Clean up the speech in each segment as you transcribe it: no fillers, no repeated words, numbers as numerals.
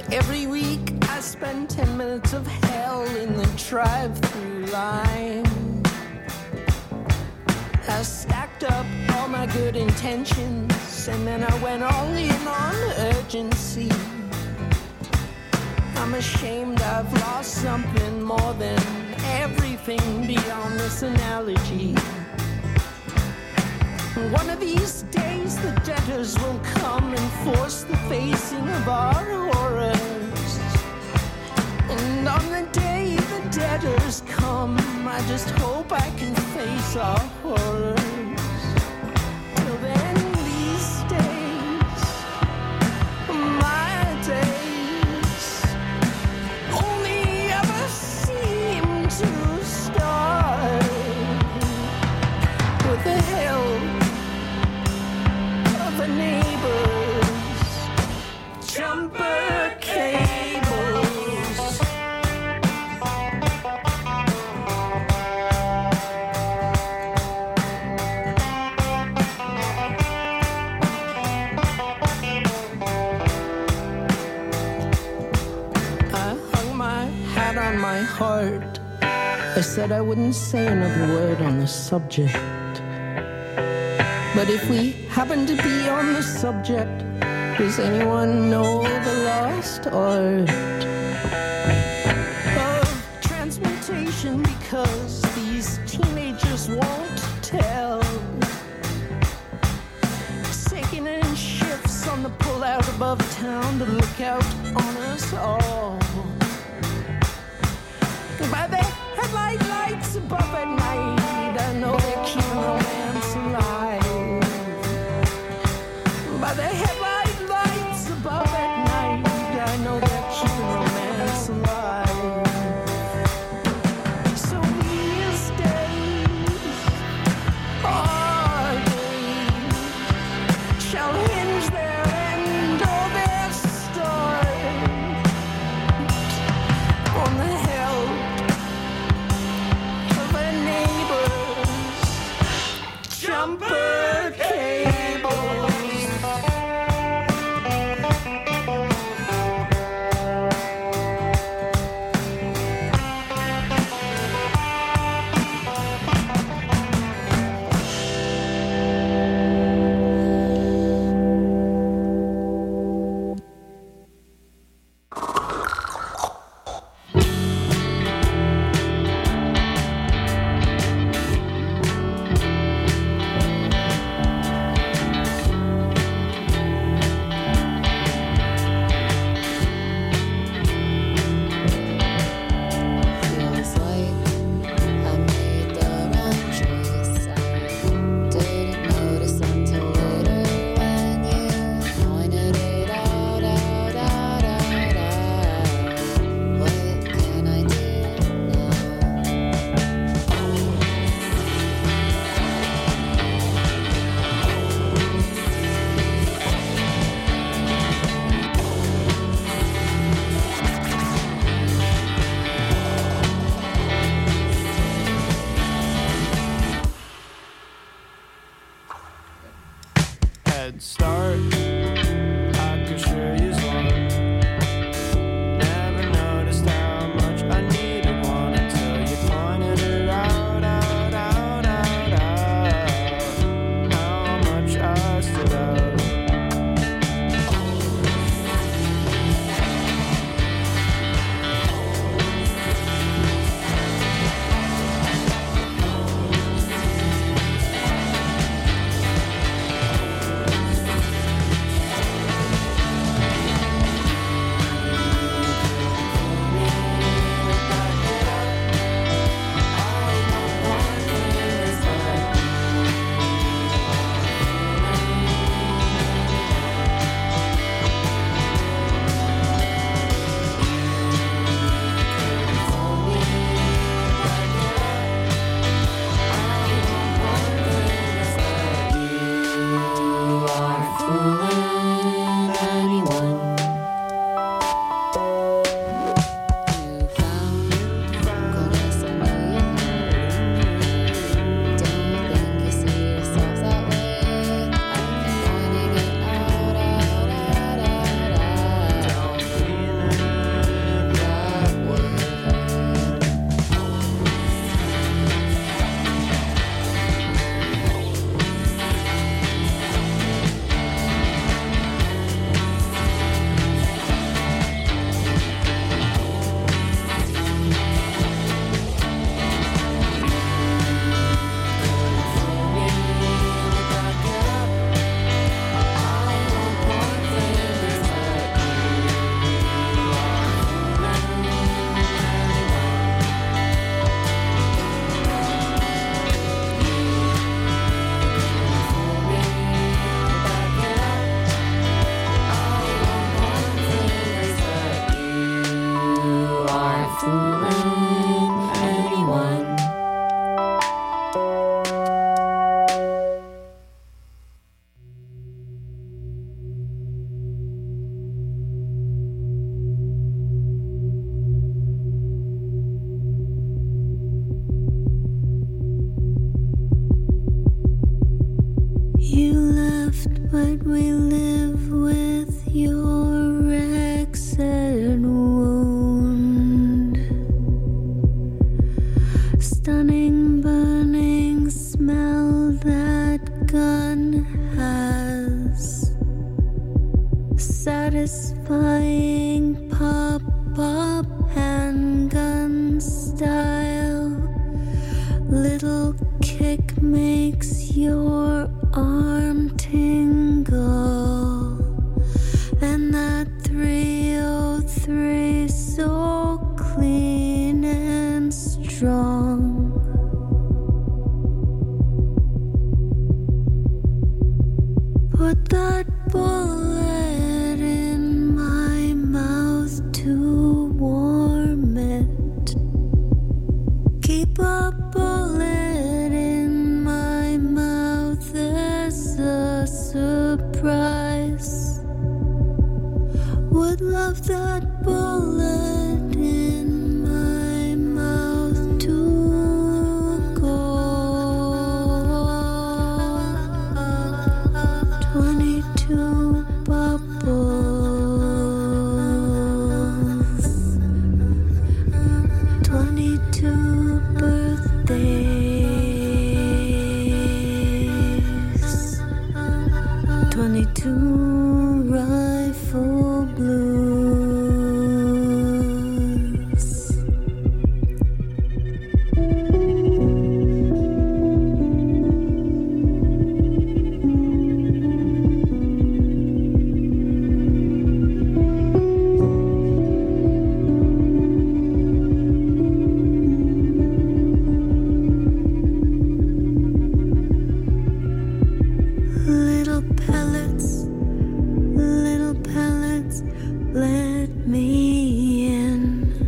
Every week I spend 10 minutes of hell in the drive-through line. I stacked up all my good intentions, and then I went all in on urgency. I'm ashamed I've lost something more than everything beyond this analogy. One of these days the debtors will come and force the facing of our horrors. And on the day the debtors come, I just hope I can face our horrors. Till then, these days, my days, only ever seem to start with the help of the neighbors, jumper cables. On my heart, I said I wouldn't say another word on the subject. But if we happen to be on the subject, does anyone know the lost art of transmutation? Because these teenagers won't tell. Taking in shifts on the pull-out above town to look out on us all. By the headlight lights above at night, I know they're keeping romance alive. By the headlight lights above at night, I know they're keeping romance alive. So these days, our days, shall hinge their end or their start on the help of a neighbor's jumper cables. we live with your exit wound. Stunning, burning smell that gun has. Satisfying pop-up handgun style. Little kick makes your arm tingle. And that 303 so clean and strong. Put that bullet in my mouth to warm it. Keep a bullet in my mouth as a surprise. Would love that bullet in my mouth to go. 22 bubbles, 22 birthdays, 22 rifle blues. Little pellets, let me in.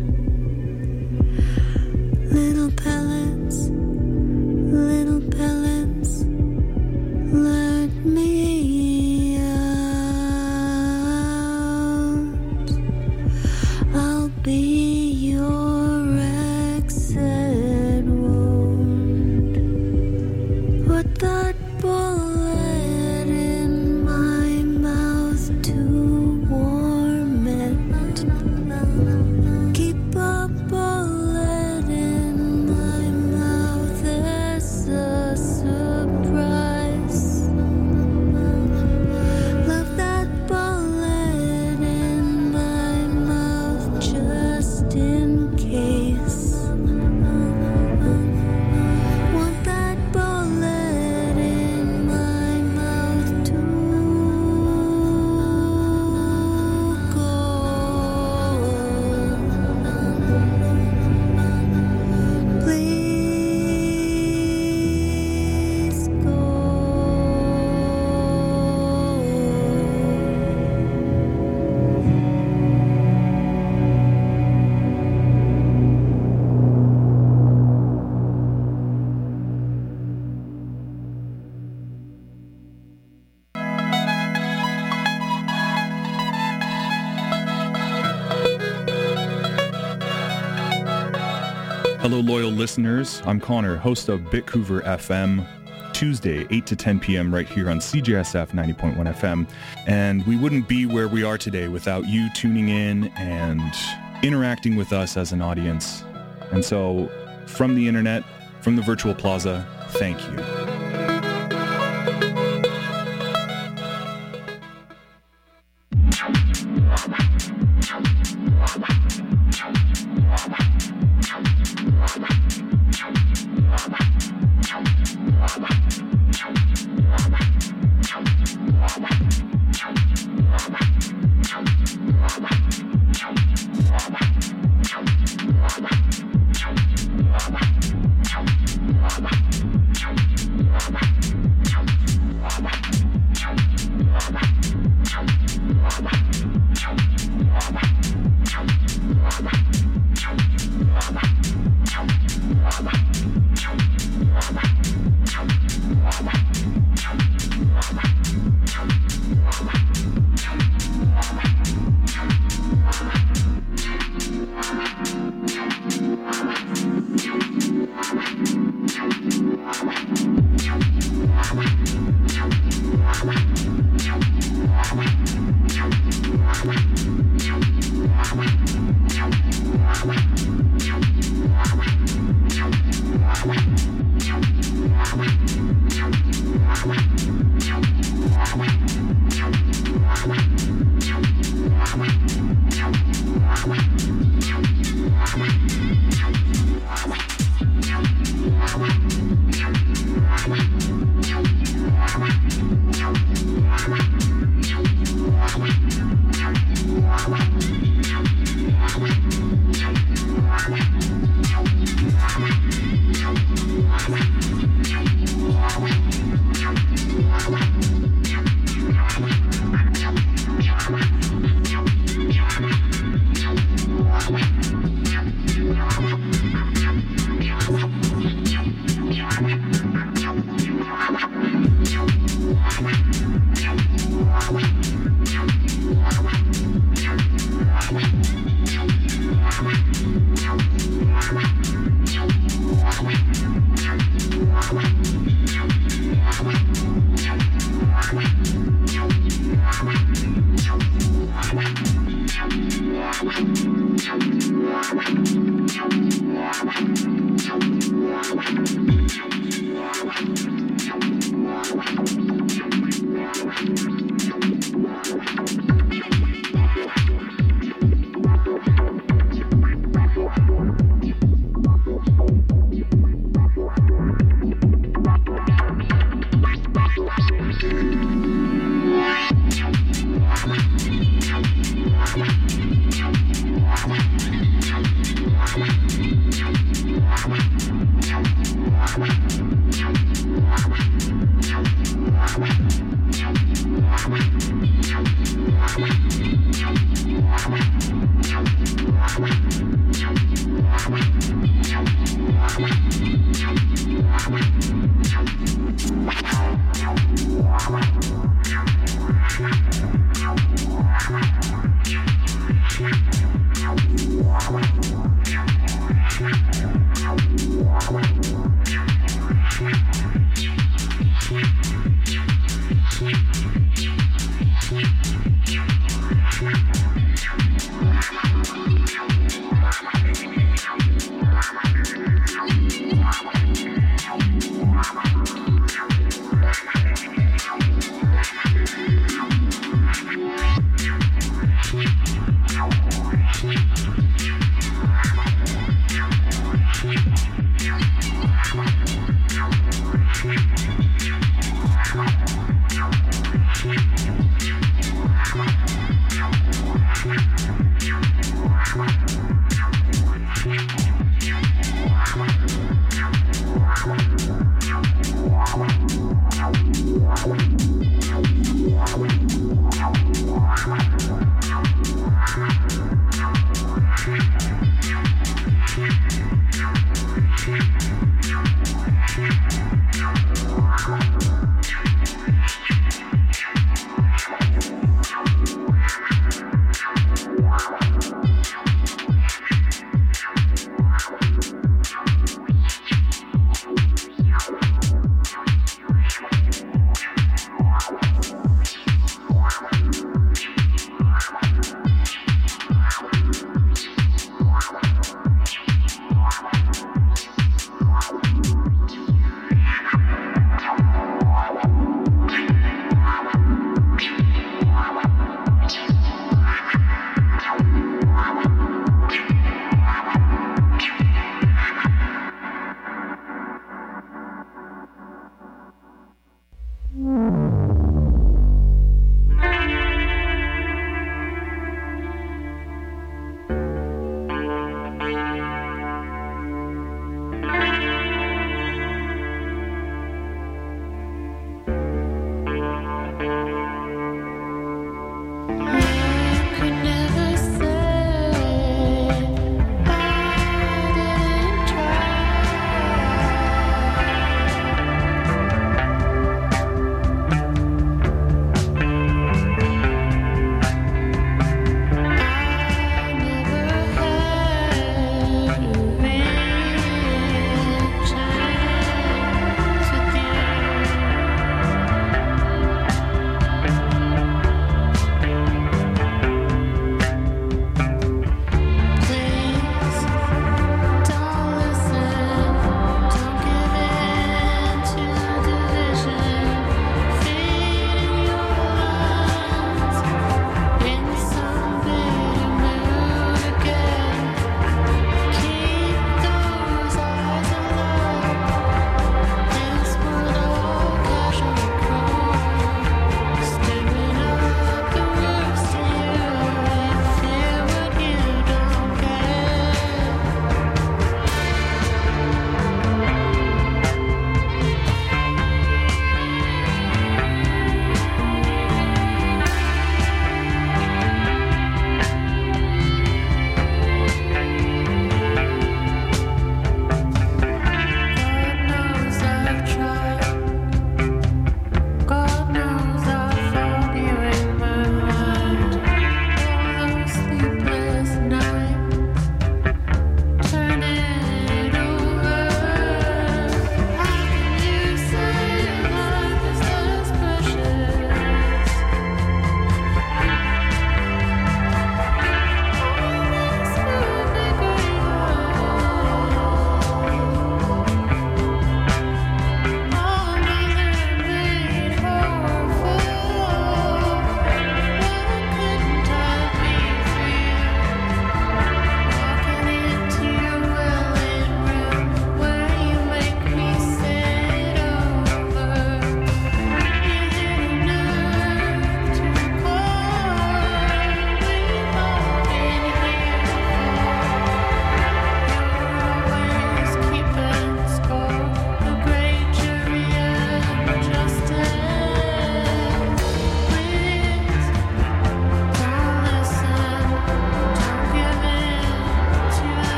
Little pellets, let me out. I'll be your exit wound. Put that bullet in my mouth to warm it. Keep a bullet in my mouth as a surprise. Love that bullet in my mouth just in case. Want that bullet in my mouth to go. Please go. Hello, loyal listeners. I'm Connor, host of Bitcouver FM, Tuesday, 8 to 10 p.m. right here on CJSF 90.1 FM. And we wouldn't be where we are today without you tuning in and interacting with us as an audience. And so, from the internet, from the virtual plaza, thank you.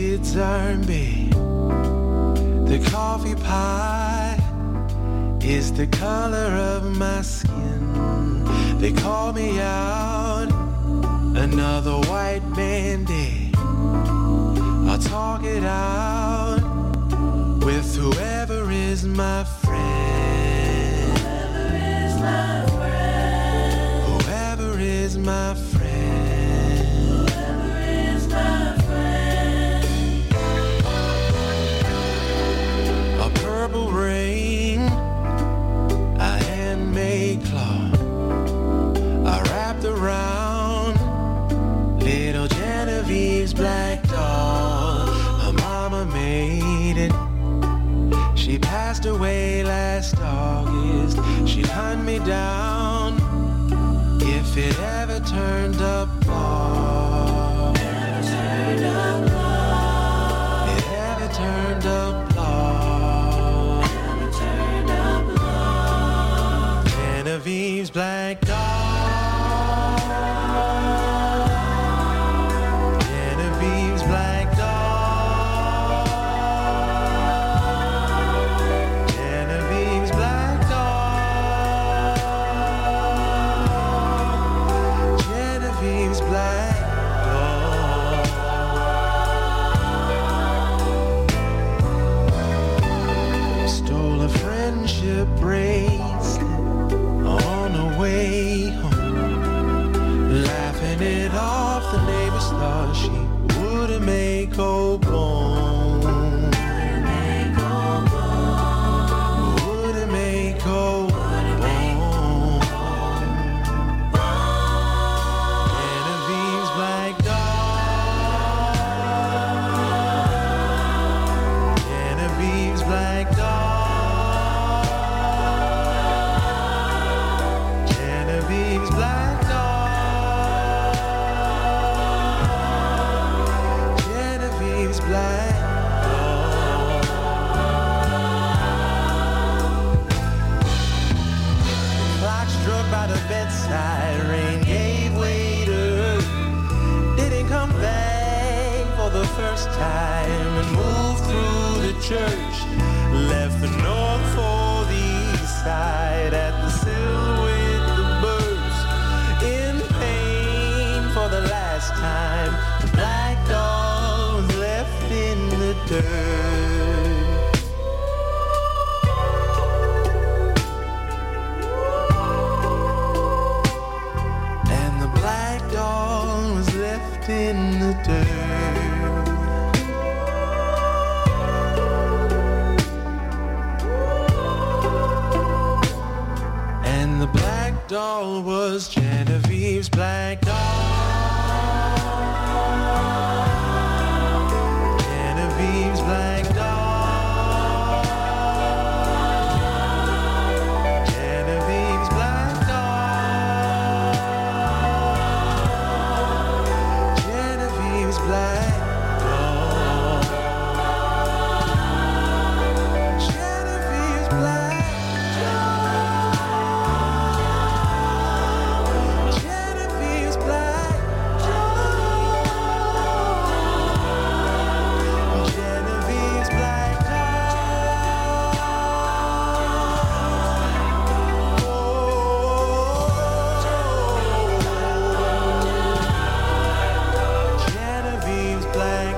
kids are in bed. The coffee pot is the color of my skin. They call me out, another white man dead. I'll talk it out with whoever is my friend. Whoever is my friend. Whoever is my friend. Whoever is my friend. A purple rain, a handmade cloth, I wrapped around little Genevieve's black doll. Her mama made it. She passed away last August. She'd hunt me down if it ever turned up law. It ever turned up law. Genevieve's black doll. Genevieve's black doll. Genevieve's black doll. Genevieve's black doll. Stole a friendship bracelet on the way home, laughing it off. The neighbors thought she wouldn't make old bone. Wouldn't make old bone. Genevieve's black doll. Genevieve's black doll. Genevieve's black doll. Genevieve's black doll. Clock struck by the bedside, rain gave way to her. Didn't come back for the first time and moved through the church. Left the north for the east side at the sill with the birds. In pain for the last time, the black doll was left in the dirt. And the black doll was left in the dirt. And the black doll was Genevieve's black doll. Genevieve's black doll. Genevieve's black doll. Genevieve's black doll. Genevieve's black doll. Genevieve's black doll. Genevieve's black doll. Genevieve's black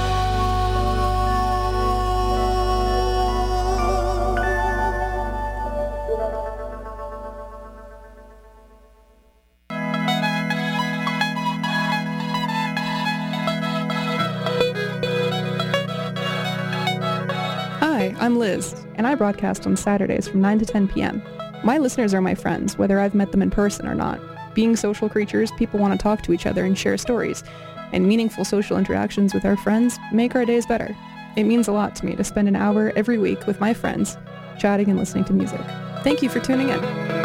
Hi, I'm Liz, and I broadcast on Saturdays from 9 to 10 p.m. My listeners are my friends, whether I've met them in person or not. Being social creatures, people want to talk to each other and share stories, and meaningful social interactions with our friends make our days better. It means a lot to me to spend an hour every week with my friends, chatting and listening to music. Thank you for tuning in.